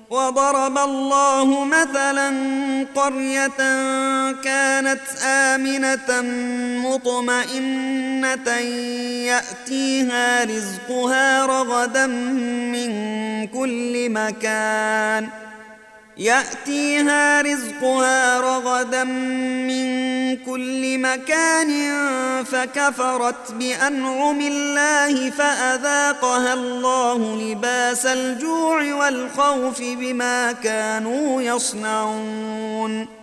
وضرب الله مثلا قرية كانت آمنة مطمئنة يأتيها رزقها رغدا من كل مكان فكفرت بأنعم الله فأذاقها الله لباس الجوع والخوف بما كانوا يصنعون